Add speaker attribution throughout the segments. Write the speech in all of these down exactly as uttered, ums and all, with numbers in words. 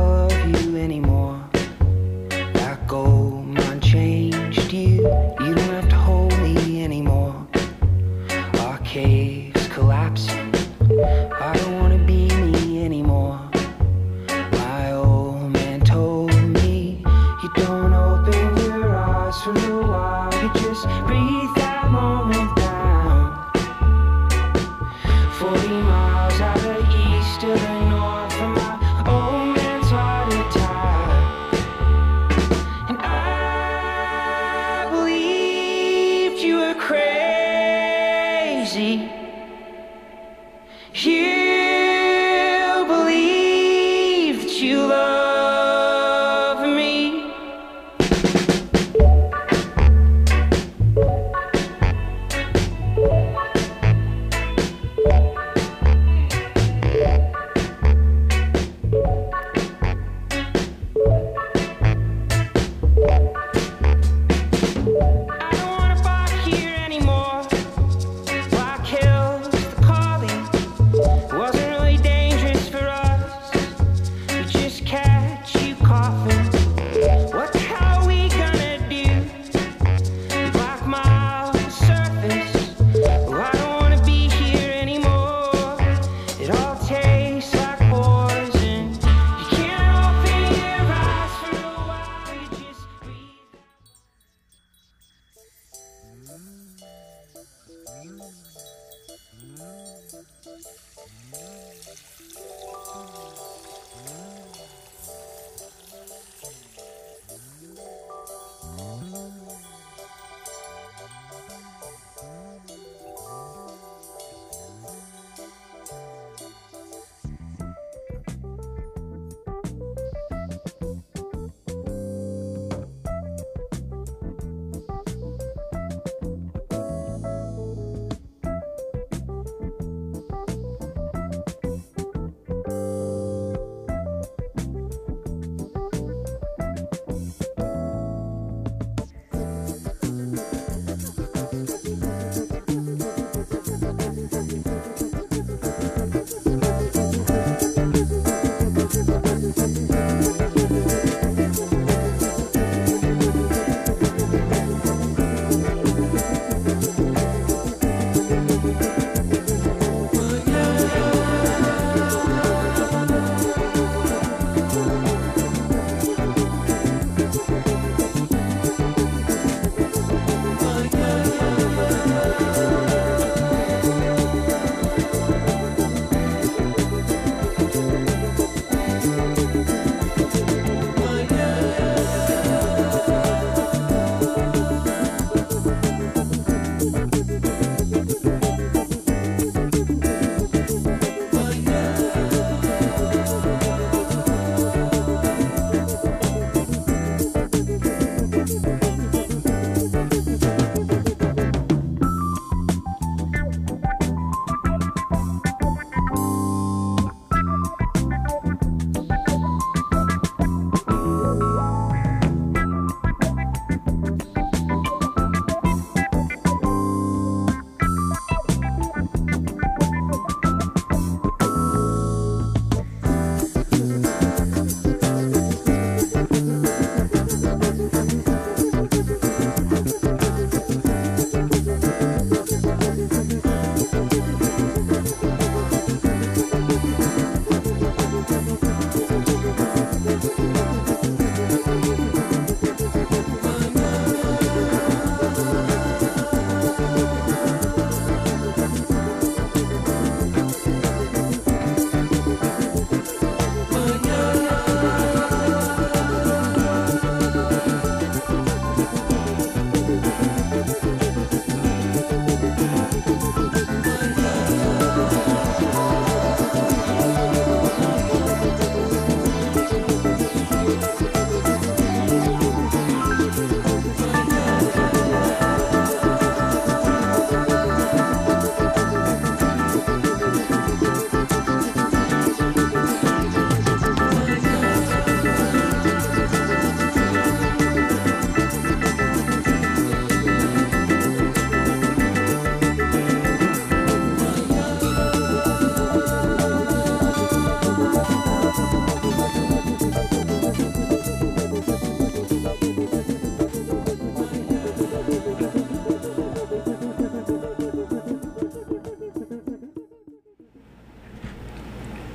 Speaker 1: love you anymore. That gold mine changed you. You don't have to hold me anymore. Our caves collapsing. I don't wanna be me anymore. My old man told me you don't open your eyes for a while. You just breathe that moment down. Forty miles out of east to the north from my old man's heart attack.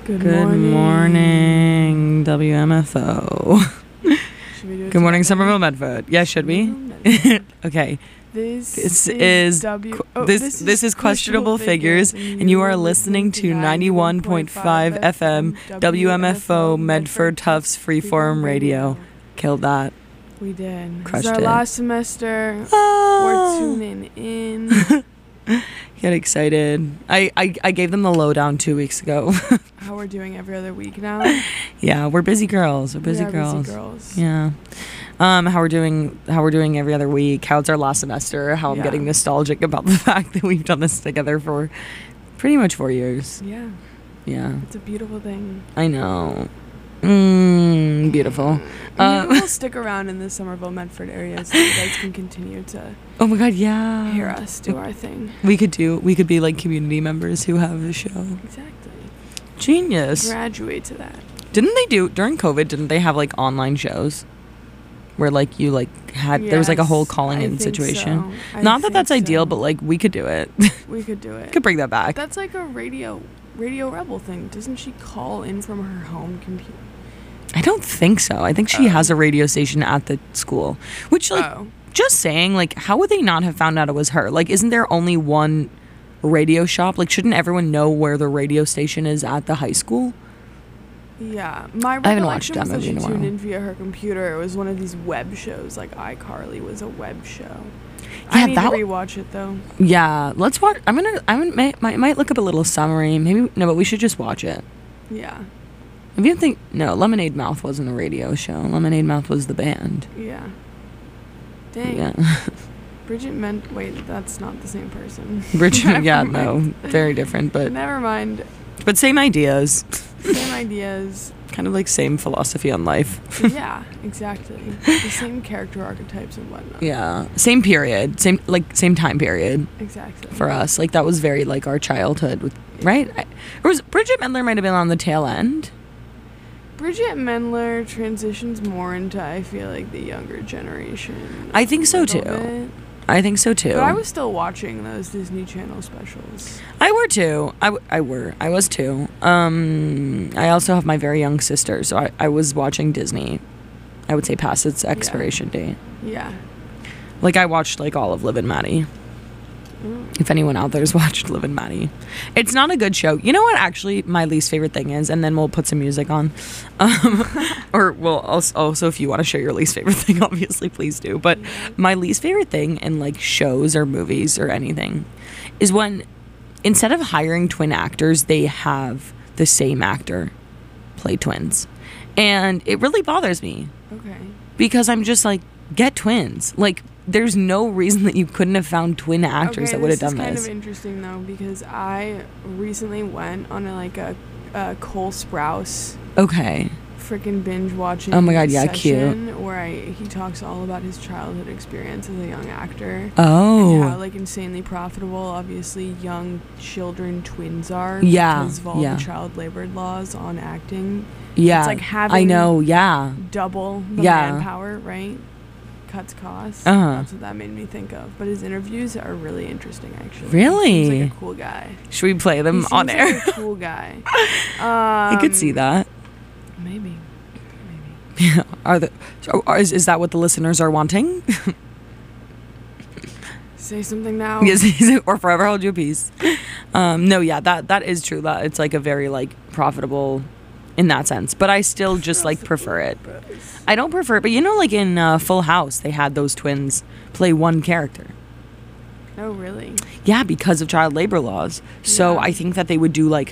Speaker 2: Good,
Speaker 3: Good
Speaker 2: morning.
Speaker 3: morning, W M F O.
Speaker 2: Should we do it
Speaker 3: Good morning,
Speaker 2: together?
Speaker 3: Somerville Medford. Yeah, should we?
Speaker 2: Medford.
Speaker 3: Okay.
Speaker 2: This,
Speaker 3: This
Speaker 2: is,
Speaker 3: is
Speaker 2: W.
Speaker 3: qu-
Speaker 2: oh,
Speaker 3: this this is Questionable Figures, and you are listening to ninety-one point five F M W M F O Medford Tufts Freeform Radio. Killed that.
Speaker 2: We did.
Speaker 3: Crushed
Speaker 2: It's our
Speaker 3: it.
Speaker 2: last semester.
Speaker 3: Ah.
Speaker 2: We're tuning in.
Speaker 3: Get excited. I, I, I gave them the lowdown two weeks ago.
Speaker 2: How we're doing every other week now.
Speaker 3: Yeah, we're busy girls. We're busy
Speaker 2: we are
Speaker 3: girls.
Speaker 2: Busy girls.
Speaker 3: Yeah. Um, how we're doing how we're doing every other week, how it's our last semester, how I'm
Speaker 2: Yeah.
Speaker 3: getting nostalgic about the fact that we've done this together for pretty much four years.
Speaker 2: Yeah.
Speaker 3: Yeah.
Speaker 2: It's a beautiful thing.
Speaker 3: I know. Mm, beautiful. Uh,
Speaker 2: Maybe we'll stick around in the Somerville Medford area so you guys can continue to
Speaker 3: oh my god, yeah.
Speaker 2: hear us do our thing.
Speaker 3: We could do we could be like community members who have a show.
Speaker 2: Exactly.
Speaker 3: Genius.
Speaker 2: Graduate to that.
Speaker 3: Didn't they do during COVID, didn't they have like online shows? Where like you like had there was like a whole
Speaker 2: Yes,
Speaker 3: calling
Speaker 2: I
Speaker 3: in
Speaker 2: think
Speaker 3: situation.
Speaker 2: so. I
Speaker 3: Not that
Speaker 2: think
Speaker 3: that's ideal,
Speaker 2: so.
Speaker 3: but like we could do it.
Speaker 2: we could do it.
Speaker 3: Could bring that back.
Speaker 2: That's like a radio radio rebel thing. Doesn't she call in from her home computer?
Speaker 3: I don't think so. I think she
Speaker 2: Oh.
Speaker 3: has a radio station at the school. Which, like,
Speaker 2: Oh.
Speaker 3: just saying, like, how would they not have found out it was her? Like, isn't there only one radio shop? Like, shouldn't everyone know where the radio station is at the high school?
Speaker 2: Yeah, my
Speaker 3: I haven't watched
Speaker 2: recollection was
Speaker 3: that
Speaker 2: that
Speaker 3: movie
Speaker 2: she
Speaker 3: in a
Speaker 2: tuned
Speaker 3: while.
Speaker 2: in via her computer. It was one of these web shows, like iCarly was a web show.
Speaker 3: Yeah,
Speaker 2: I need
Speaker 3: that
Speaker 2: to
Speaker 3: w-
Speaker 2: rewatch it though.
Speaker 3: Yeah, let's watch. I'm gonna. I am might, might might look up a little summary. Maybe no, but we should just watch it.
Speaker 2: Yeah,
Speaker 3: If you think no, Lemonade Mouth wasn't a radio show. Lemonade Mouth was the band.
Speaker 2: yeah. Dang.
Speaker 3: Yeah,
Speaker 2: Bridget meant. Wait, that's not the same person.
Speaker 3: Bridget.
Speaker 2: Never
Speaker 3: Yeah,
Speaker 2: mind.
Speaker 3: no, very different, but
Speaker 2: Never mind.
Speaker 3: but same ideas.
Speaker 2: Same ideas.
Speaker 3: Kind of like same philosophy on life.
Speaker 2: Yeah, exactly. The same character archetypes and whatnot.
Speaker 3: Yeah, same period, same like same time period
Speaker 2: Exactly.
Speaker 3: for us. Like that was very like our childhood, with, right? I, or was Bridget Mendler might have been on the tail end.
Speaker 2: Bridget Mendler transitions more into, I feel like, the younger generation.
Speaker 3: I think
Speaker 2: a
Speaker 3: so,
Speaker 2: little
Speaker 3: too.
Speaker 2: bit.
Speaker 3: I think so too.
Speaker 2: But I was still watching those Disney Channel specials.
Speaker 3: I were too. I, w- I were. I was too. Um, I also have my very young sister, so I, I was watching Disney. I would say past its expiration date.
Speaker 2: Yeah.
Speaker 3: Like I watched like all of Liv and Maddie.
Speaker 2: Mm.
Speaker 3: If anyone out there has watched Liv and Maddie, it's not a good show. You know what? Actually, my least favorite thing is, and then we'll put some music on, um, or well, also, also if you want to share your least favorite thing, obviously, please do. But my least favorite thing in like shows or movies or anything is when instead of hiring twin actors, they have the same actor play twins, and it really bothers me
Speaker 2: Okay.
Speaker 3: because I'm just like, get twins, like. There's no reason that you couldn't have found twin actors
Speaker 2: okay,
Speaker 3: that would have
Speaker 2: this
Speaker 3: done
Speaker 2: is kind
Speaker 3: this.
Speaker 2: of interesting though because I recently went on a, like a, a Cole Sprouse
Speaker 3: Okay.
Speaker 2: freaking binge watching.
Speaker 3: Oh my God, yeah,
Speaker 2: session where I he talks all about his childhood experience as a young actor.
Speaker 3: Oh.
Speaker 2: And how like insanely profitable, obviously, young children twins are.
Speaker 3: Yeah,
Speaker 2: Because of all
Speaker 3: yeah.
Speaker 2: the child labor laws on acting.
Speaker 3: Yeah.
Speaker 2: It's like having
Speaker 3: I know, yeah.
Speaker 2: double the
Speaker 3: Yeah.
Speaker 2: manpower, right? Cuts costs.
Speaker 3: Uh-huh.
Speaker 2: That's what that made me think of. But his interviews are really interesting, actually.
Speaker 3: Really?
Speaker 2: He seems like a cool guy.
Speaker 3: Should we play them
Speaker 2: he seems
Speaker 3: on
Speaker 2: like
Speaker 3: air?
Speaker 2: a cool guy. Um,
Speaker 3: I could see that.
Speaker 2: Maybe. Maybe.
Speaker 3: Are the so are, is, is that what the listeners are wanting?
Speaker 2: Say something now.
Speaker 3: Yes, or forever hold your peace. Um, no, yeah, that that is true. That it's like a very like profitable in that sense, but I still just like prefer it. I don't prefer it, but you know, like in uh, Full House, they had those twins play one character.
Speaker 2: Oh, really?
Speaker 3: Yeah, because of child labor laws. So
Speaker 2: Yeah.
Speaker 3: I think that they would do like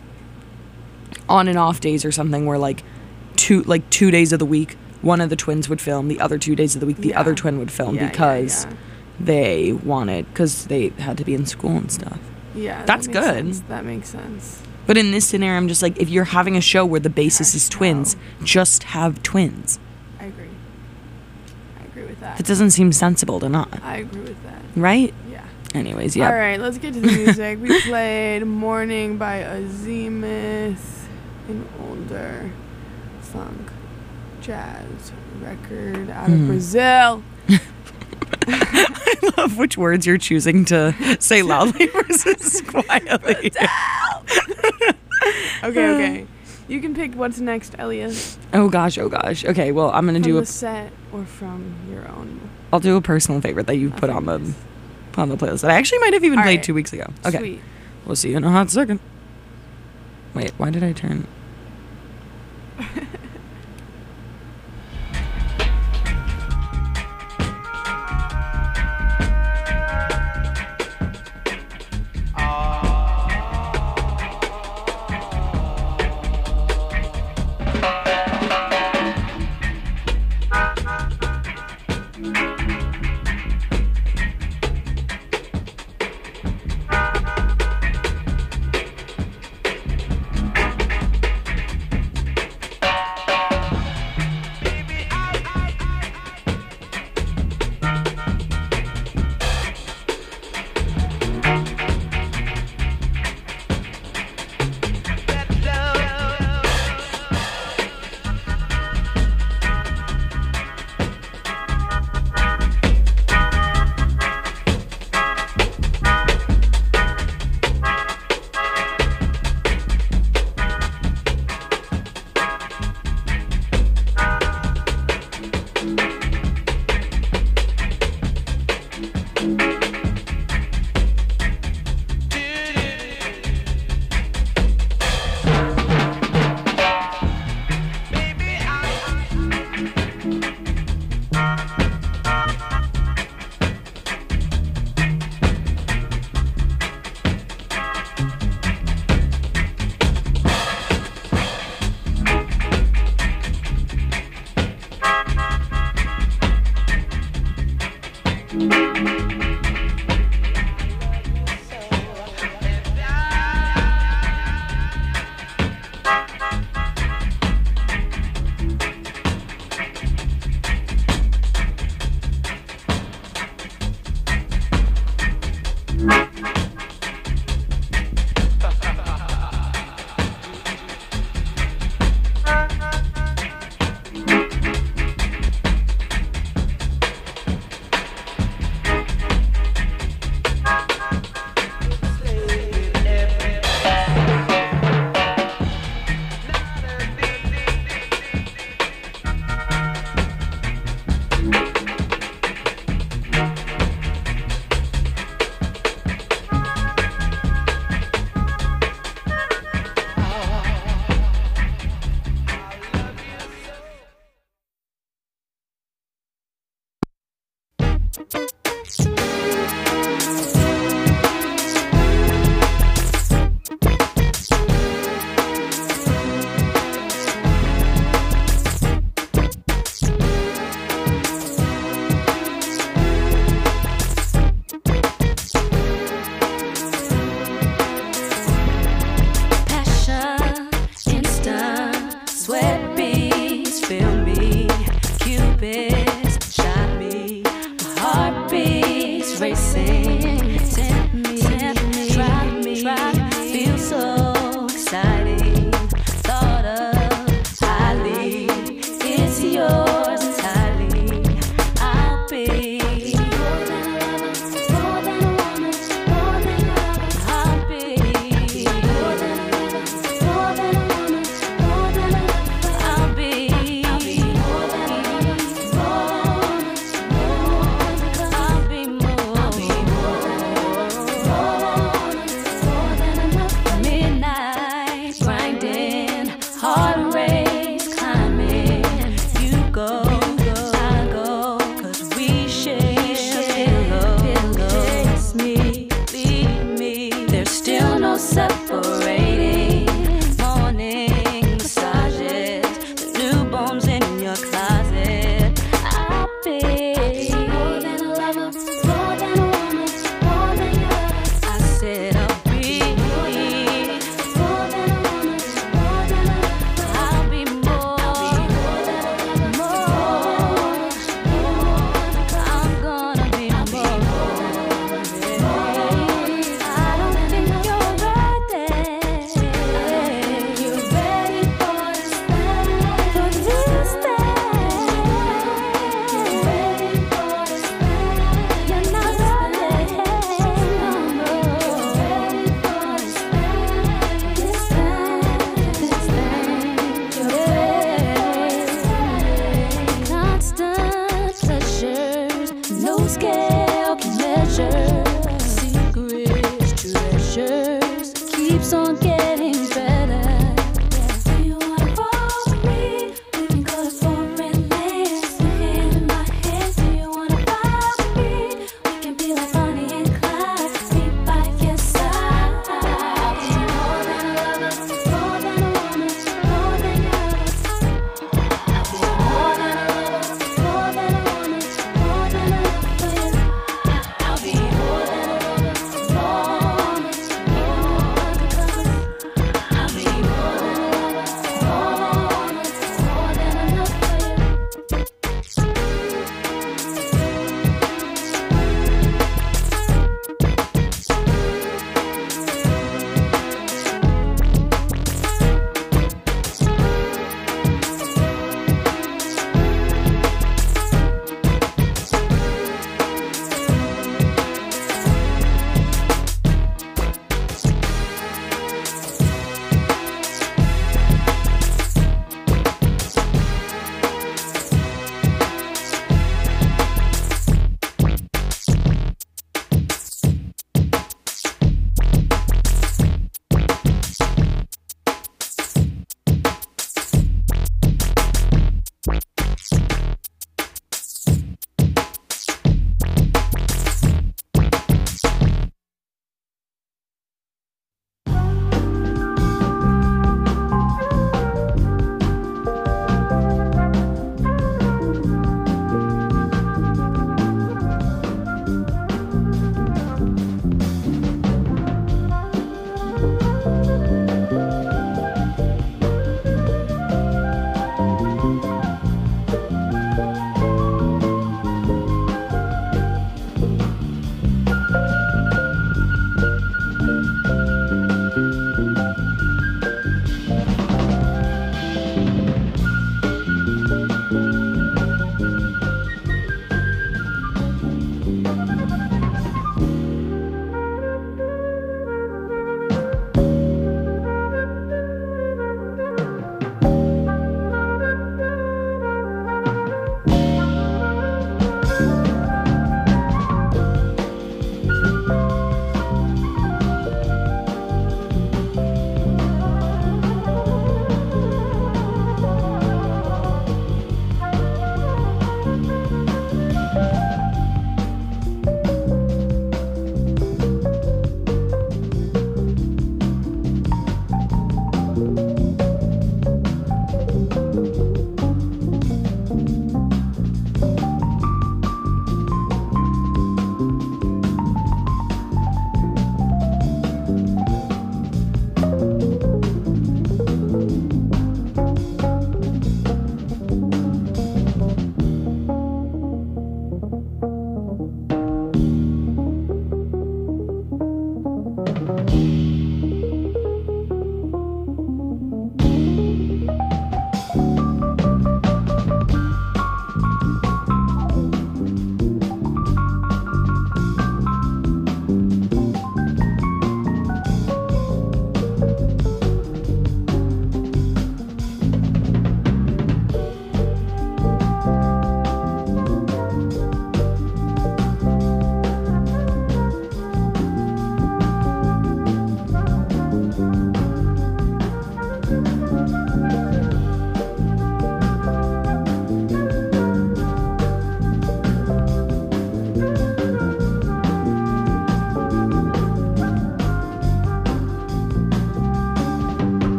Speaker 3: on and off days or something where like two like two days of the week, one of the twins would film, the other two days of the week, the
Speaker 2: Yeah.
Speaker 3: other twin would film
Speaker 2: Yeah, yeah,
Speaker 3: because
Speaker 2: yeah.
Speaker 3: they wanted, because they had to be in school and stuff.
Speaker 2: Yeah, that
Speaker 3: That's
Speaker 2: makes
Speaker 3: good.
Speaker 2: sense. That makes sense.
Speaker 3: But in this scenario, I'm just like, if you're having a show where the basis is
Speaker 2: Gosh,
Speaker 3: twins,
Speaker 2: no.
Speaker 3: just have twins.
Speaker 2: I agree. I agree with that.
Speaker 3: That doesn't seem sensible to not,
Speaker 2: I agree with that.
Speaker 3: right?
Speaker 2: Yeah.
Speaker 3: Anyways, yeah.
Speaker 2: All right, let's get to the music. We played Morning by Azimuth, an older funk jazz record out of
Speaker 3: Hmm.
Speaker 2: Brazil.
Speaker 3: I love which words you're choosing to say loudly versus quietly.
Speaker 2: Okay, okay. You can pick what's next, Elias.
Speaker 3: Oh gosh, oh gosh. Okay, well I'm gonna
Speaker 2: From
Speaker 3: do
Speaker 2: the
Speaker 3: a.
Speaker 2: set or from your own.
Speaker 3: I'll do a personal favorite that you put on the put on the playlist that I actually might have even
Speaker 2: All
Speaker 3: played
Speaker 2: right.
Speaker 3: two weeks ago. Okay,
Speaker 2: Sweet.
Speaker 3: we'll see you in a hot second. Wait, why did I turn?
Speaker 4: Sweat beads fill me, Cupid shot me, my heart beats.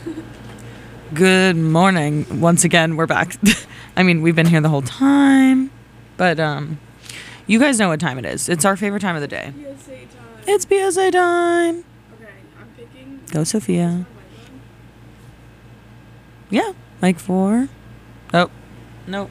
Speaker 3: Good morning. Once again, we're back. I mean, we've been here the whole time, but um, you guys know what time it is. It's our favorite time of the day.
Speaker 2: P S A time.
Speaker 3: It's P S A time.
Speaker 2: Okay, I'm picking.
Speaker 3: Go, Sophia. Yeah, mic four. Oh, nope.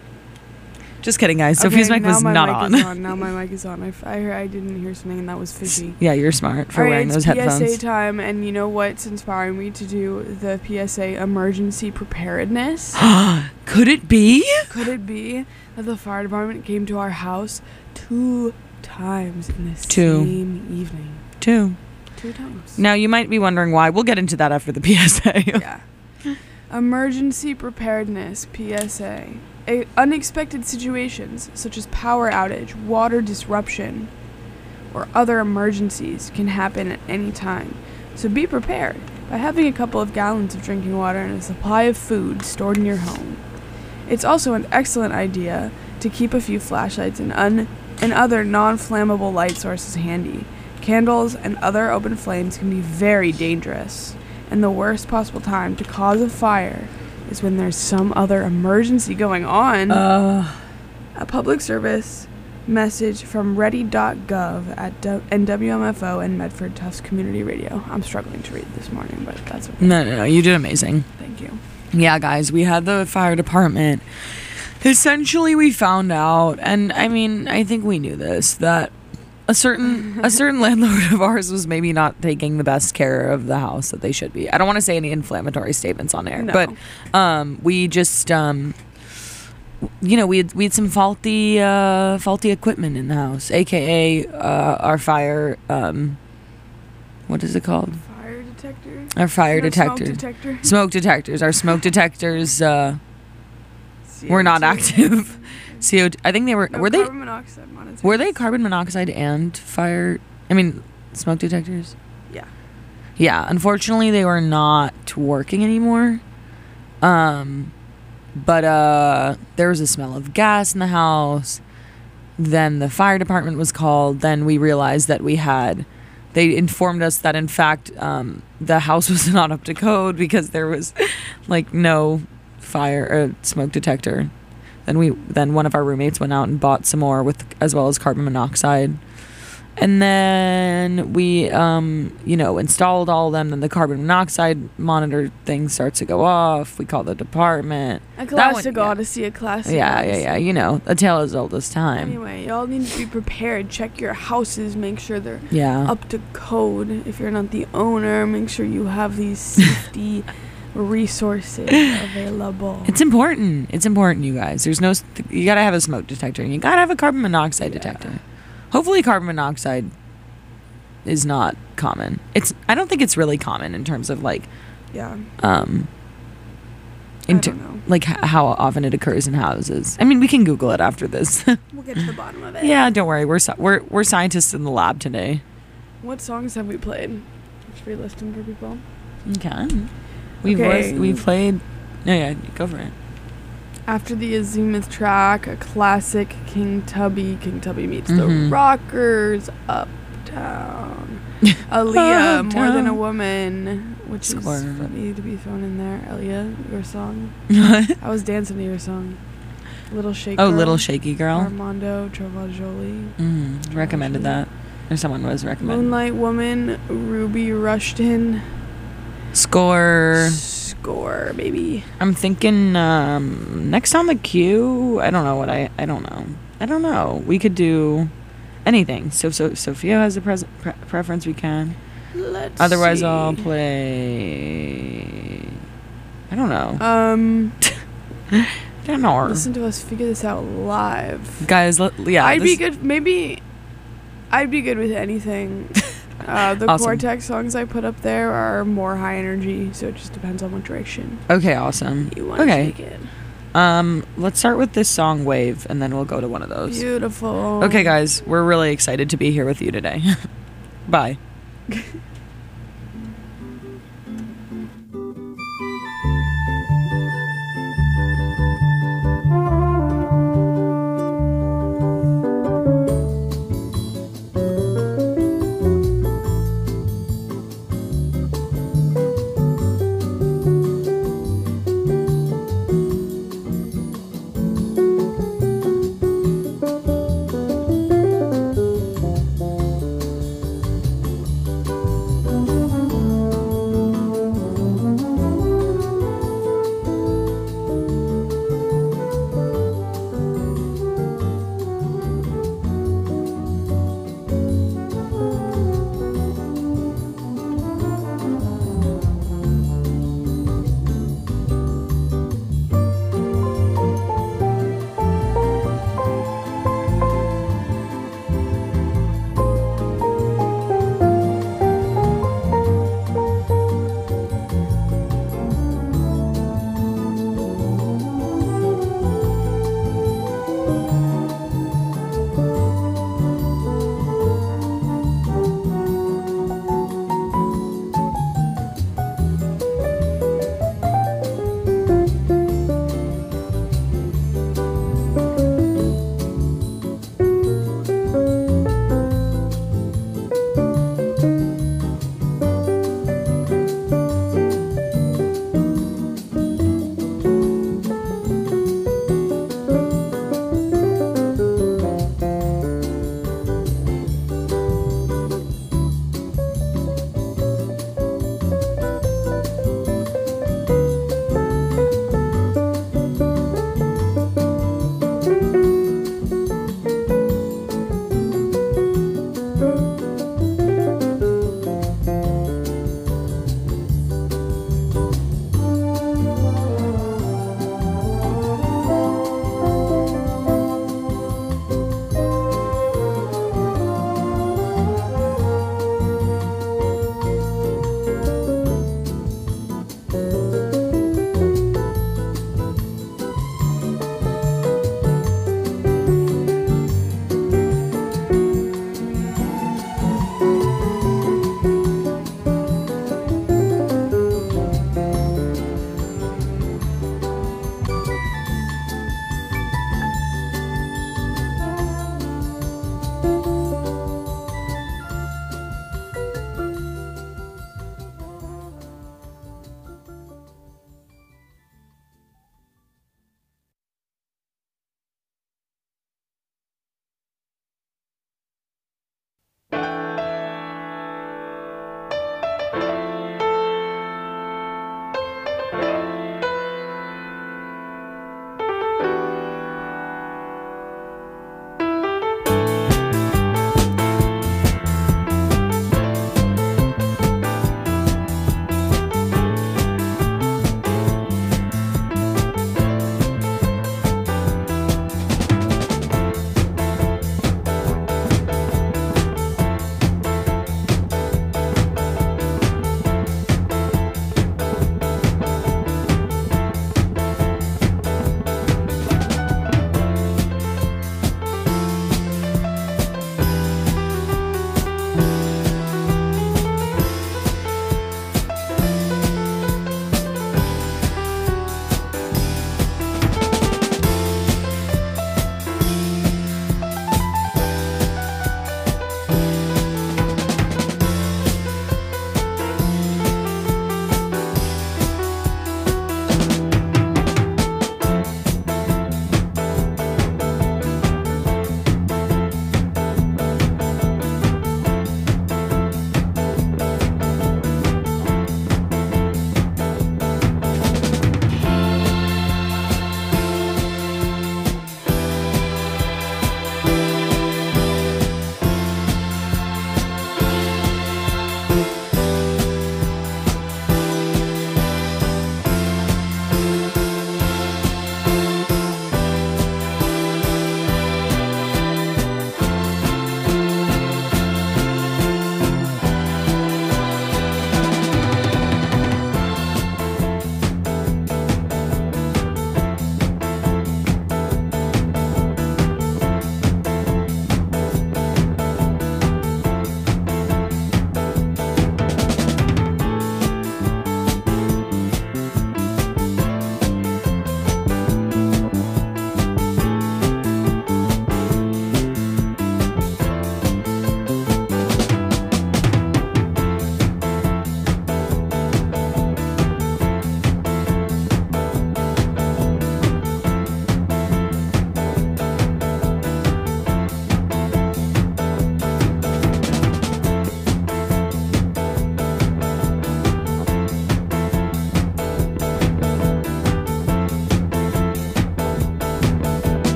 Speaker 3: Just kidding, guys. Sophia's
Speaker 2: Okay,
Speaker 3: mic
Speaker 2: now
Speaker 3: was
Speaker 2: my
Speaker 3: not
Speaker 2: mic
Speaker 3: on.
Speaker 2: Is on. Now my mic is on. I, f- I, heard, I didn't hear something and that was fishy.
Speaker 3: Yeah, you're smart for
Speaker 2: All right,
Speaker 3: wearing
Speaker 2: it's
Speaker 3: those
Speaker 2: P S A
Speaker 3: headphones.
Speaker 2: time, and you know what's inspiring me to do the P S A emergency preparedness?
Speaker 3: Could it be?
Speaker 2: Could it be that the fire department came to our house two times in the
Speaker 3: Two.
Speaker 2: same evening?
Speaker 3: Two.
Speaker 2: Two times.
Speaker 3: Now, you might be wondering why. We'll get into that after the P S A.
Speaker 2: Yeah. Emergency preparedness, P S A. A- unexpected situations such as power outage, water disruption, or other emergencies can happen at any time. So be prepared by having a couple of gallons of drinking water and a supply of food stored in your home. It's also an excellent idea to keep a few flashlights and, un- and other non-flammable light sources handy. Candles and other open flames can be very dangerous, and the worst possible time to cause a fire is when there's some other emergency going on.
Speaker 3: Uh,
Speaker 2: A public service message from ready dot gov at du- and W M F O and Medford Tufts Community Radio. I'm struggling to read this morning, but that's okay.
Speaker 3: no, no, no. You did amazing.
Speaker 2: Thank you.
Speaker 3: Yeah, guys, we had the fire department. Essentially, we found out, and I mean, I think we knew this, that a certain a certain landlord of ours was maybe not taking the best care of the house that they should be. I don't want to say any inflammatory statements on air,
Speaker 2: No.
Speaker 3: but um, we just um, you know, we had we had some faulty uh, faulty equipment in the house, aka uh, our fire. Um, what is it called?
Speaker 2: Fire detector?
Speaker 3: Our fire
Speaker 2: No,
Speaker 3: detector.
Speaker 2: Smoke detector.
Speaker 3: Smoke detectors. Our smoke detectors uh, were not
Speaker 2: C O two.
Speaker 3: active. C O two. I think they were.
Speaker 2: No,
Speaker 3: were they?
Speaker 2: carbon monoxide monitors.
Speaker 3: Were they carbon monoxide and fire? I mean, smoke detectors.
Speaker 2: Yeah.
Speaker 3: Yeah. Unfortunately, they were not working anymore. Um, but uh, there was a smell of gas in the house. Then the fire department was called. Then we realized that we had. They informed us that in fact um, the house was not up to code because there was like no fire or smoke detector. Then we then one of our roommates went out and bought some more with as well as carbon monoxide. And then we um, you know, installed all of them. Then the carbon monoxide monitor thing starts to go off. We call the department.
Speaker 2: A
Speaker 3: That
Speaker 2: classic
Speaker 3: one- yeah.
Speaker 2: odyssey, a classic
Speaker 3: Yeah, yeah,
Speaker 2: odyssey.
Speaker 3: yeah. You know, a tale as old as time.
Speaker 2: Anyway, y'all need to be prepared. Check your houses. Make sure they're
Speaker 3: Yeah.
Speaker 2: up to code. If you're not the owner, make sure you have these safety resources available.
Speaker 3: It's important. It's important, you guys. There's no. You gotta have a smoke detector, and you gotta have a carbon monoxide
Speaker 2: Yeah.
Speaker 3: detector. Hopefully, carbon monoxide is not common. It's. I don't think it's really common in terms of like,
Speaker 2: Yeah.
Speaker 3: um,
Speaker 2: I
Speaker 3: in ter-
Speaker 2: don't know.
Speaker 3: like h- how often it occurs in houses. I mean, we can Google it after this.
Speaker 2: We'll get to the bottom of it.
Speaker 3: Yeah, don't worry. We're sci- we're we're scientists in the lab today.
Speaker 2: What songs have we played? Should we list them for people?
Speaker 3: Okay. We've
Speaker 2: Okay.
Speaker 3: lis- we played. No, yeah, go for it.
Speaker 2: After the Azimuth track, a classic King Tubby. King Tubby meets the
Speaker 3: Mhm.
Speaker 2: Rockers, Uptown. Aaliyah, More Than a
Speaker 3: Uptown.
Speaker 2: Woman, which
Speaker 3: Score.
Speaker 2: is funny to be thrown in there. Aaliyah, your song. I was dancing to your song. Little Shaky.
Speaker 3: Oh, Little Shaky Girl.
Speaker 2: Armando Travajoli.
Speaker 3: Mm, recommended that. Or someone was recommending.
Speaker 2: Moonlight Woman, Ruby Rushton.
Speaker 3: Score.
Speaker 2: Score, baby.
Speaker 3: I'm thinking um, next on the queue. I don't know what I. I don't know. I don't know. We could do anything. So, so Sophia has a pres- pre- preference. We can.
Speaker 2: Let's
Speaker 3: Otherwise,
Speaker 2: see.
Speaker 3: I'll play. I don't know.
Speaker 2: Um,
Speaker 3: I don't know.
Speaker 2: listen to us figure this out live.
Speaker 3: Guys, let, yeah.
Speaker 2: I'd be
Speaker 3: this-
Speaker 2: good. Maybe I'd be good with anything. Uh, the
Speaker 3: Awesome.
Speaker 2: Cortex songs I put up there are more high energy, so it just depends on what direction
Speaker 3: Okay, awesome.
Speaker 2: you want to
Speaker 3: Okay.
Speaker 2: take it.
Speaker 3: Um, let's start with this song "Wave," and then we'll go to one of those.
Speaker 2: Beautiful.
Speaker 3: Okay, guys, we're really excited to be here with you today. Bye.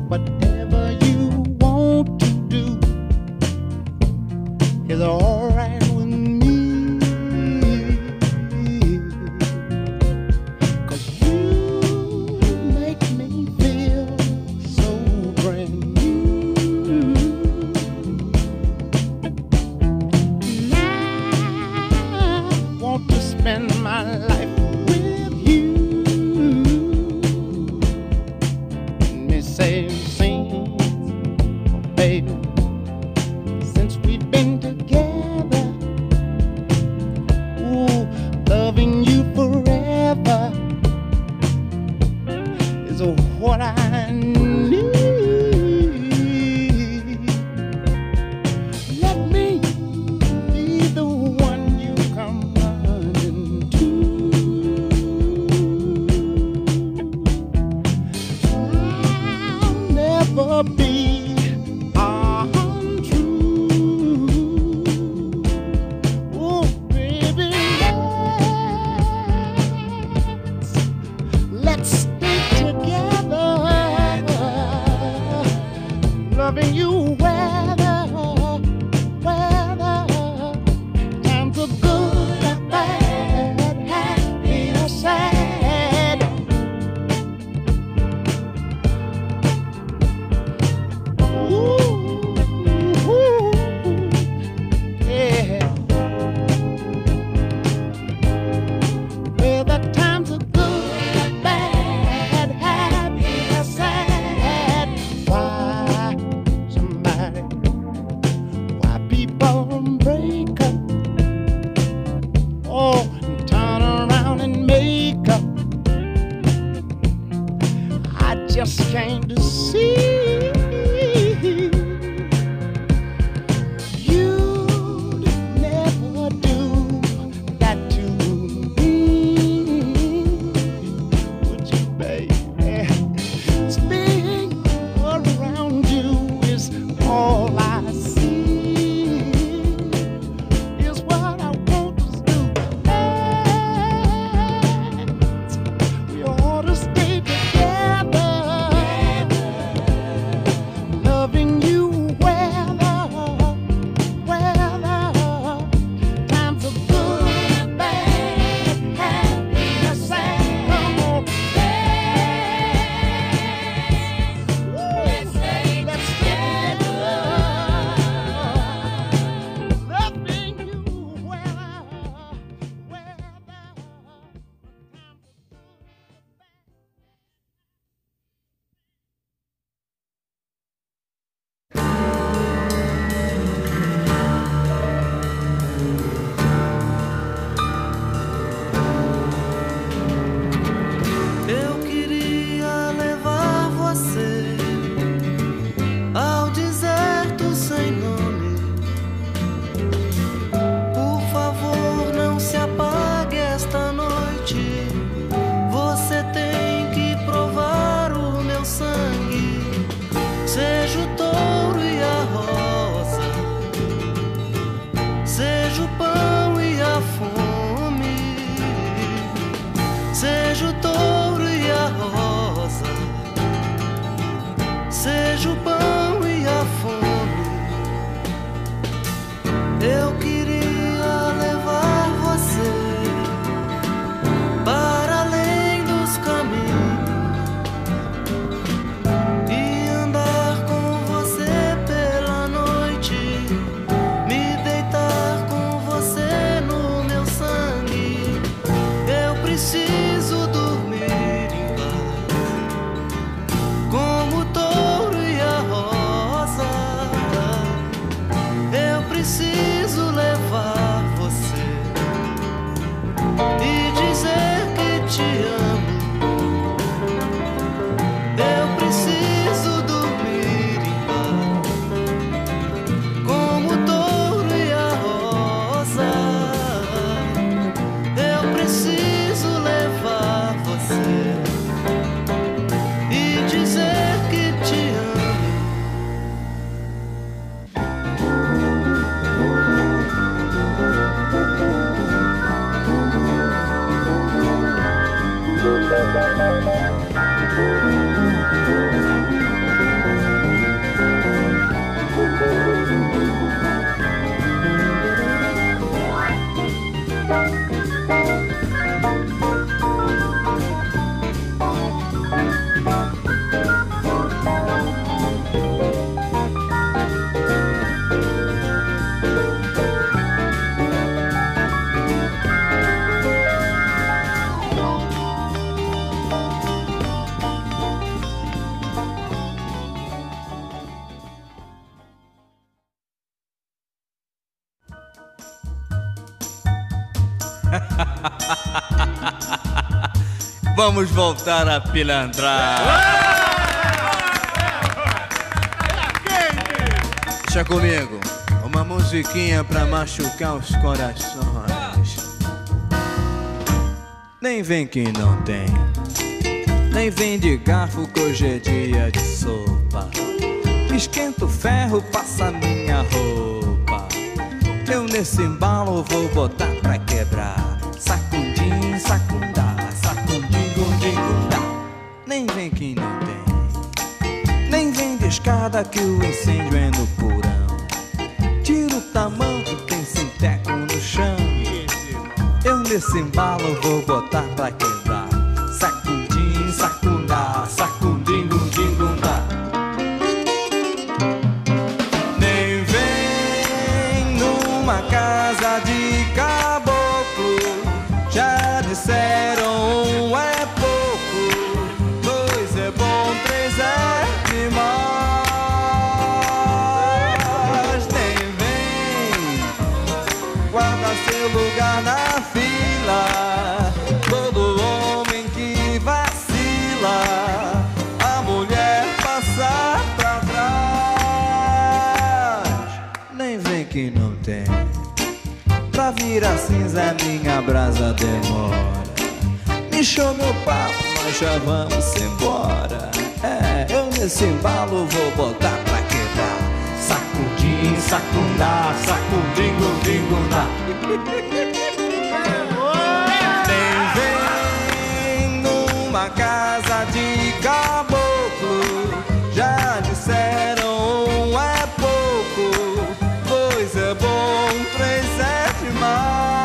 Speaker 4: Whatever you want to do is alright with me. 'Cause you make me feel so brand new. And I want to spend my life with you. Let me say, sing, oh baby, since we've been together, ooh, loving you forever is what I need. Let me be the one you come running to. I'll never be untrue. Oh, baby, let's, let's stay together, loving you weather, weather, times are good or bad, happy or sad.
Speaker 5: Vamos voltar a pilantrar. Deixa comigo, uma musiquinha pra machucar os corações. Nem vem que não tem, nem vem de garfo que hoje é dia de sopa. Esquenta o ferro, passa minha roupa. Eu nesse embalo vou botar pra quebrar. Sacundim, sacundá, sacundim, gundim, gundá. Nem vem que não tem, nem vem de escada que o incêndio é no porão. Tira o tamanco, tem sinteco no chão. Eu nesse embalo vou botar pra quebrar. Sacundim, sacundá, sacundim, gundim, gundá. Nem vem numa casa de caboclo. Já disseram um é pouco, dois é bom, três é demais. Nem vem, guarda seu lugar na fila. Todo homem que vacila, a mulher passa pra trás. Nem vem que não tem, pra virar cinza minha brasa demora. Me show meu papo, nós já vamos embora. É, eu nesse embalo vou botar pra quebrar. Sacudim, sacundá, sacudim, gundim, gundá. Nem vem numa casa de caboclo. Já disseram um é pouco, dois é bom, três é demais.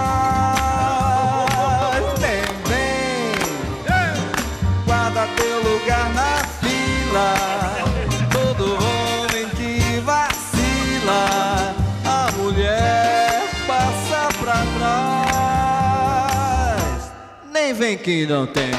Speaker 5: Nem vem, guarda teu lugar na fila. Todo homem que vacila, a mulher passa pra trás. Nem vem que não tem.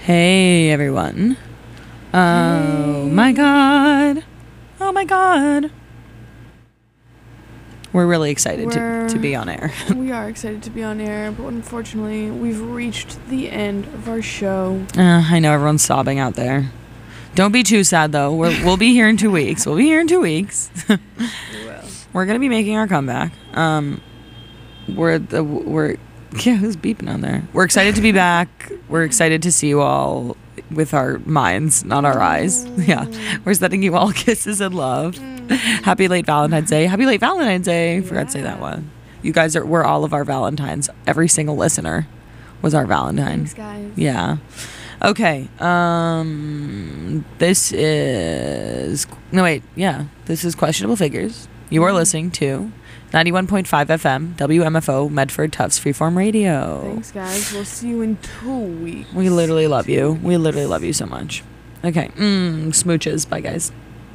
Speaker 3: Hey everyone. Oh
Speaker 2: Hey.
Speaker 3: my god. Oh my god. We're really excited
Speaker 2: We're-
Speaker 3: to, to be on air.
Speaker 2: We are excited to be on air, but unfortunately, we've reached the end of our show.
Speaker 3: Uh, I know everyone's sobbing out there. Don't be too sad though. We're, we'll be here in two weeks. We'll be here in two weeks.
Speaker 2: We will.
Speaker 3: We're gonna be making our comeback. Um, we're the we're yeah. Who's beeping on there? We're excited to be back. We're excited to see you all with our minds, not our eyes. Yeah, we're sending you all kisses and love. Happy late Valentine's Day. Happy late Valentine's Day. Forgot to say that one. You guys are. We're all of our Valentines. Every single listener was our Valentine.
Speaker 2: Thanks, guys.
Speaker 3: Yeah. Okay. Um this is no wait, yeah. This is Questionable Figures. You are listening to ninety-one point five F M W M F O Medford Tufts Freeform Radio.
Speaker 2: Thanks, guys. We'll see you in two weeks.
Speaker 3: We literally love you. We literally love you so much. Okay. Mm, smooches. Bye guys.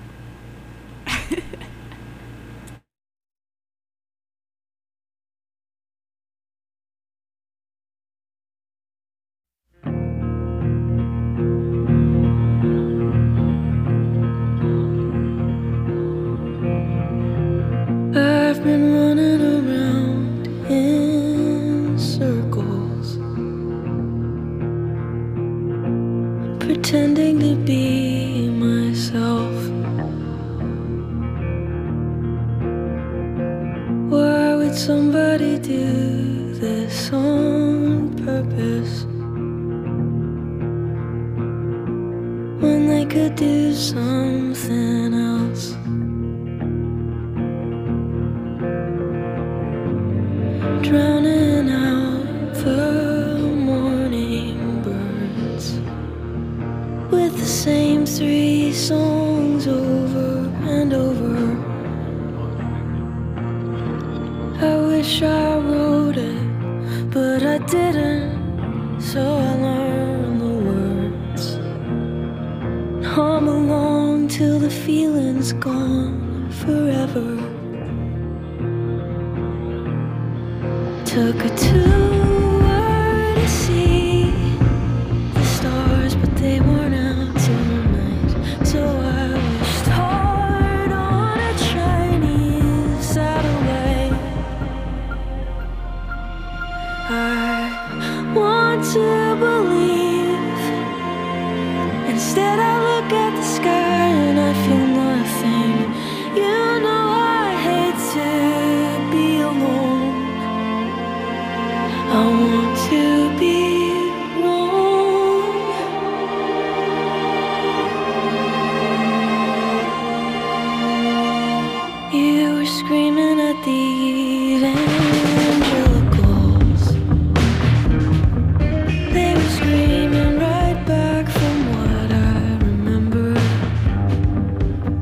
Speaker 1: I've been running around in circles, pretending to be myself. Why would somebody do this on purpose when they could do something else? Drowning out the morning birds with the same three songs over and over. I wish I wrote it, but I didn't, so I learned the words. Hum along till the feeling's gone forever. Took her to